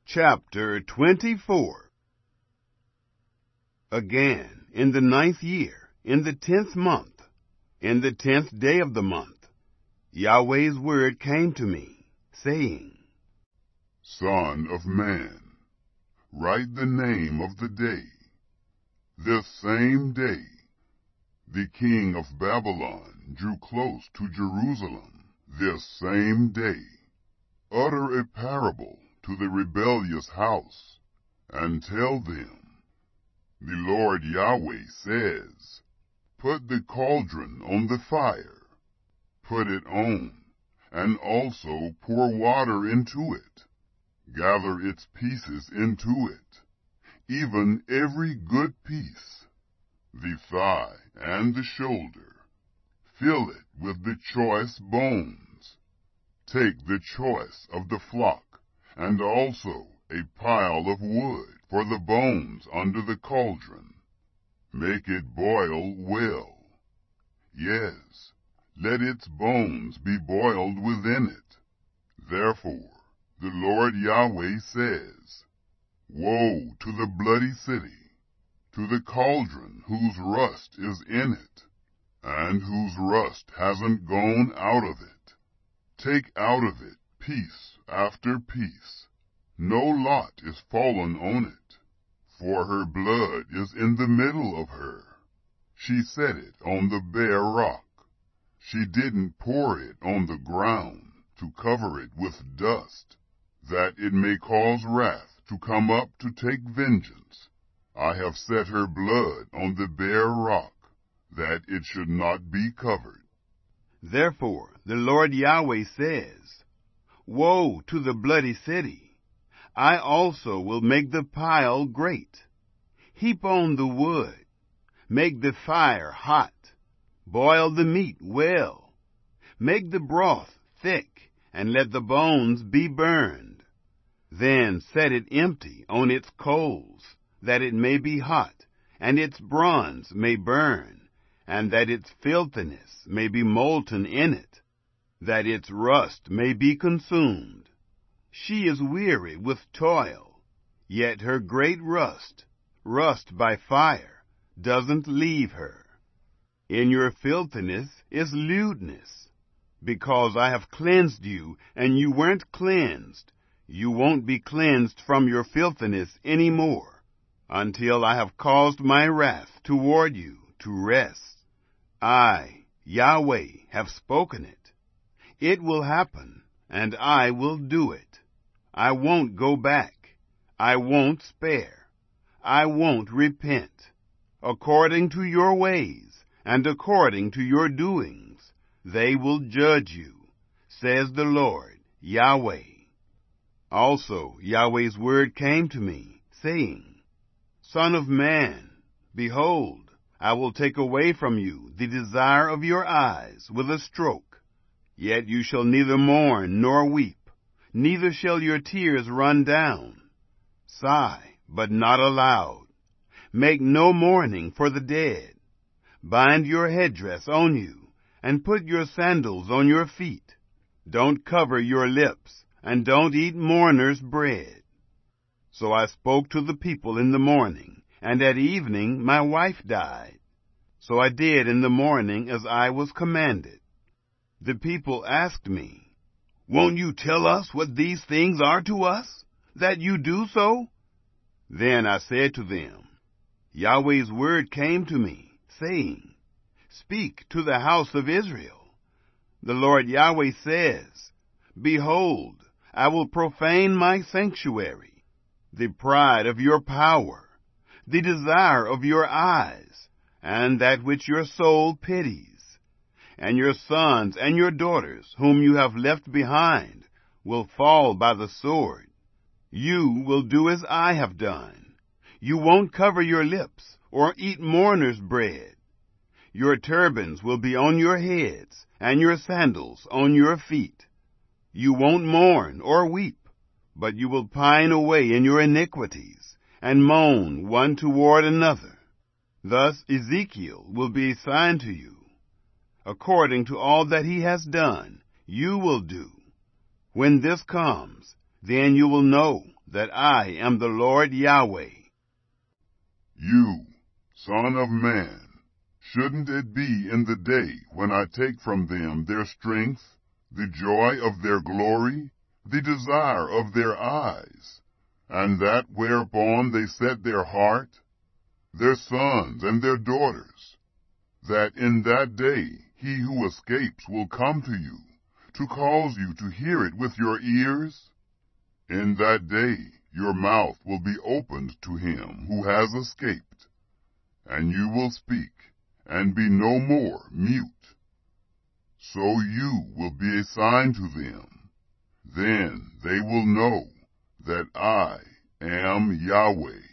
Chapter 24. Again, in the 9th year, in the 10th month, in the 10th day of the month, Yahweh's word came to me, saying, Son of man, write the name of the day. This same day, the king of Babylon drew close to Jerusalem. This same day, utter a parable to the rebellious house, and tell them, the Lord Yahweh says, put the cauldron on the fire, put it on, and also pour water into it. Gather its pieces into it, even every good piece, the thigh and the shoulder. Fill it with the choice bones. Take the choice of the flock, and also a pile of wood for the bones under the cauldron. Make it boil well. Yes, let its bones be boiled within it. Therefore, the Lord Yahweh says, Woe to the bloody city, to the cauldron whose rust is in it, and whose rust hasn't gone out of it. Take out of it piece after piece. No lot is fallen on it, for her blood is in the middle of her. She set it on the bare rock. She didn't pour it on the ground to cover it with dust, that it may cause wrath to come up to take vengeance. I have set her blood on the bare rock, that it should not be covered. Therefore the Lord Yahweh says, Woe to the bloody city! I also will make the pile great. Heap on the wood. Make the fire hot. Boil the meat well. Make the broth thick, and let the bones be burned. Then set it empty on its coals, that it may be hot, and its bronze may burn, and that its filthiness may be molten in it, that its rust may be consumed. She is weary with toil, yet her great rust by fire, doesn't leave her. In your filthiness is lewdness. Because I have cleansed you, and you weren't cleansed, you won't be cleansed from your filthiness any more, until I have caused my wrath toward you to rest. I, Yahweh, have spoken it. It will happen, and I will do it. I won't go back. I won't spare. I won't repent. According to your ways, and according to your doings, they will judge you, says the Lord, Yahweh. Also Yahweh's word came to me, saying, Son of man, behold, I will take away from you the desire of your eyes with a stroke. Yet you shall neither mourn nor weep, neither shall your tears run down. Sigh, but not aloud. Make no mourning for the dead. Bind your headdress on you, and put your sandals on your feet. Don't cover your lips, and don't eat mourner's bread. So I spoke to the people in the morning, and at evening my wife died. So I did in the morning as I was commanded. The people asked me, Won't you tell us what these things are to us, that you do so? Then I said to them, Yahweh's word came to me, saying, Speak to the house of Israel. The Lord Yahweh says, Behold, I will profane my sanctuary, the pride of your power, the desire of your eyes, and that which your soul pities. And your sons and your daughters, whom you have left behind, will fall by the sword. You will do as I have done. You won't cover your lips or eat mourner's bread. Your turbans will be on your heads, and your sandals on your feet. You won't mourn or weep, but you will pine away in your iniquities, and moan one toward another. Thus Ezekiel will be assigned to you. According to all that he has done, you will do. When this comes, then you will know that I am the Lord Yahweh. You, son of man, shouldn't it be in the day when I take from them their strength, the joy of their glory, the desire of their eyes, and that whereupon they set their heart, their sons and their daughters, that in that day he who escapes will come to you, to cause you to hear it with your ears? In that day your mouth will be opened to him who has escaped, and you will speak, and be no more mute. So you will be a sign to them. Then they will know that I am Yahweh.